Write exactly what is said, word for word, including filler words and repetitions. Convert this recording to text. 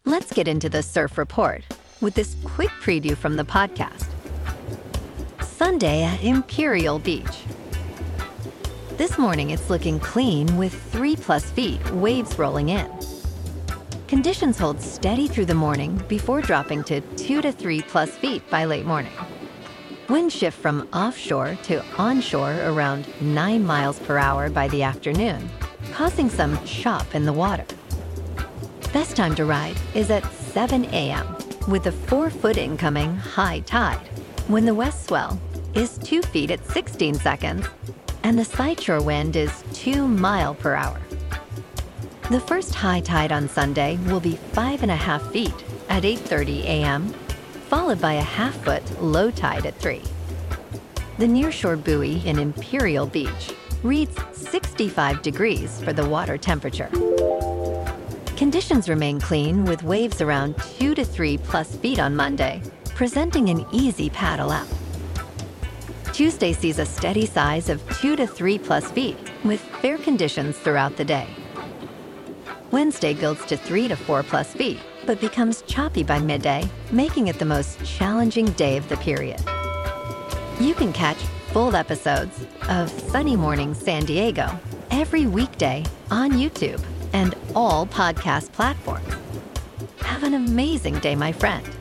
Let's get into the surf report with this quick preview from the podcast. Sunday at Imperial Beach. This morning it's looking clean with three plus feet waves rolling in. Conditions hold steady through the morning before dropping to two to three plus feet by late morning. Winds shift from offshore to onshore around nine miles per hour by the afternoon, causing some chop in the water. Best time to ride is at seven a.m. with a four-foot incoming high tide, when the west swell is two feet at sixteen seconds and the sideshore wind is two mile per hour. The first high tide on Sunday will be five and a half feet at eight thirty a.m., followed by a half-foot low tide at three. The nearshore buoy in Imperial Beach reads sixty-five degrees for the water temperature. Conditions remain clean with waves around two to three plus feet on Monday, presenting an easy paddle out. Tuesday sees a steady size of two to three plus feet with fair conditions throughout the day. Wednesday builds to three to four plus feet, but becomes choppy by midday, making it the most challenging day of the period. You can catch full episodes of Sunny Morning San Diego every weekday on YouTube and all podcast platforms. Have an amazing day, my friend.